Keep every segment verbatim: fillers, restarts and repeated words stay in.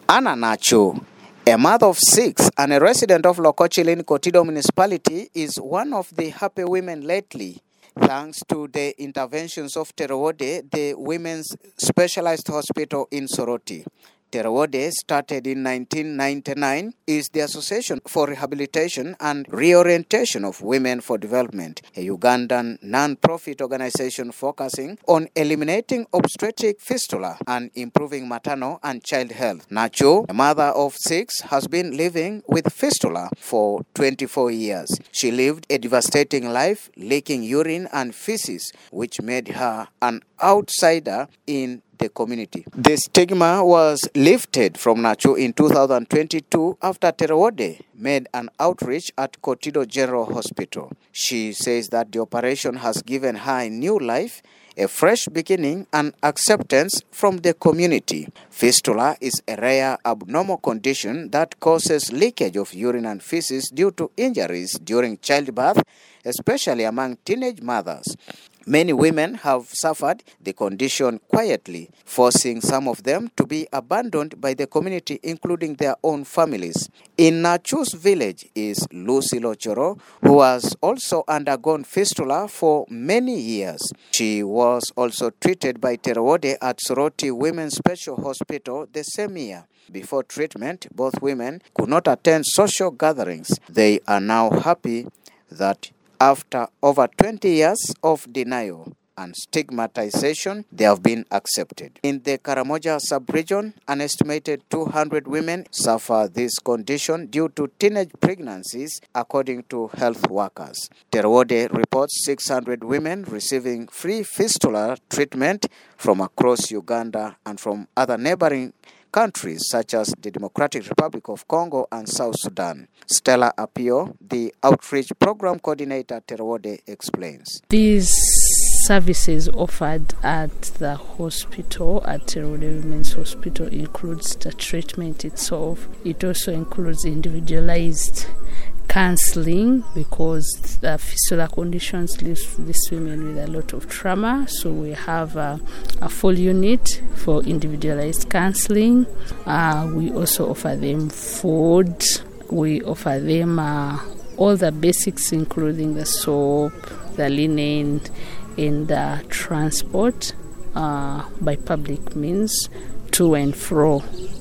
Anna Nacho, a mother of six and a resident of Lokochile in Kotido municipality, is one of the happy women lately. Thanks to the interventions of Terowode, the women's specialized hospital in Soroti. Terowode, started in nineteen ninety-nine, is the Association for Rehabilitation and Reorientation of Women for Development, a Ugandan non-profit organization focusing on eliminating obstetric fistula and improving maternal and child health. Nacho, a mother of six, has been living with fistula for twenty-four years. She lived a devastating life, leaking urine and feces, which made her an outsider in the community. The stigma was lifted from Nacho in two thousand twenty-two after Terowode made an outreach at Kotido General Hospital. She says that the operation has given her a new life, a fresh beginning, and acceptance from the community. Fistula is a rare abnormal condition that causes leakage of urine and feces due to injuries during childbirth, especially among teenage mothers. Many women have suffered the condition quietly, forcing some of them to be abandoned by the community, including their own families. In Nacho's village is Lucy Lochoro, who has also undergone fistula for many years. She was also treated by Terowode at Soroti Women's Special Hospital the same year. Before treatment, both women could not attend social gatherings. They are now happy that after over twenty years of denial and stigmatization, they have been accepted. In the Karamoja sub-region, an estimated two hundred women suffer this condition due to teenage pregnancies, according to health workers. Terowode reports six hundred women receiving free fistula treatment from across Uganda and from other neighboring countries such as the Democratic Republic of Congo and South Sudan. Stella Apio, the outreach program coordinator at Terowode, explains. These services offered at the hospital, at Terowode Women's Hospital, includes the treatment itself. It also includes individualized counseling, because the fistula conditions leave these women with a lot of trauma. So we have a, a full unit for individualized counseling. Uh, we also offer them food. We offer them uh, all the basics, including the soap, the linen, and the transport uh, by public means to and fro.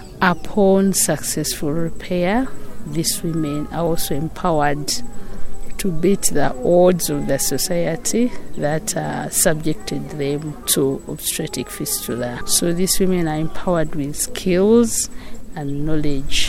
Upon successful repair, these women are also empowered to beat the odds of the society that uh, subjected them to obstetric fistula. So these women are empowered with skills and knowledge